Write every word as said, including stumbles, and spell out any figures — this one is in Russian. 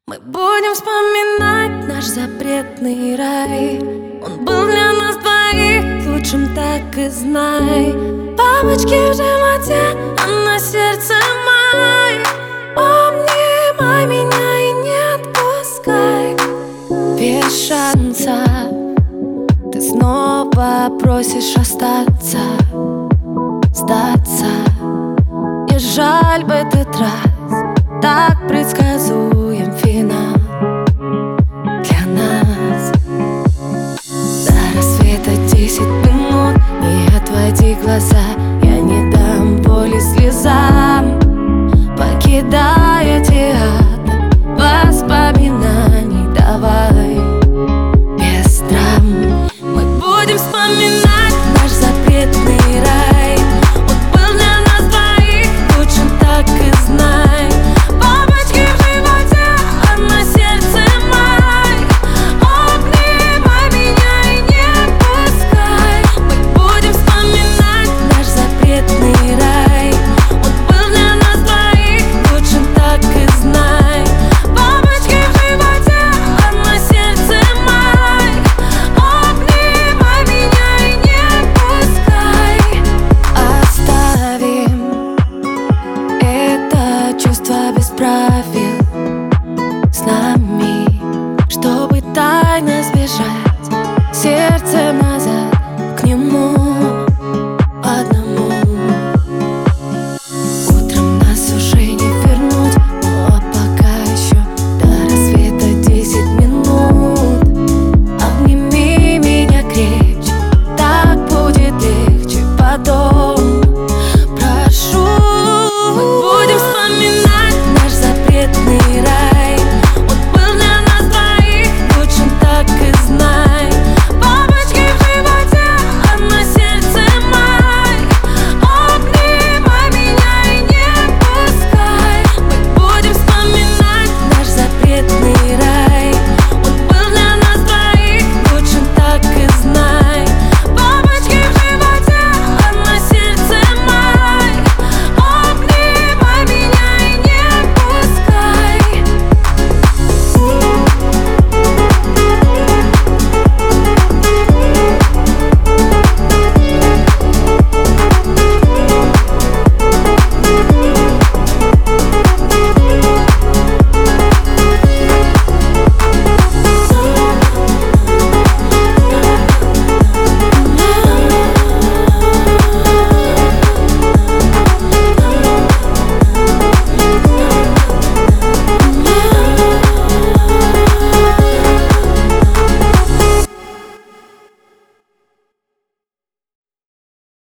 Мы будем вспоминать наш запретный рай. Он был для нас двоих лучшим, так и знай. Бабочки в животе, а на сердце май. Обнимай меня и не отпускай. Без шанса ты снова просишь остаться, сдаться. Не жаль в этот раз.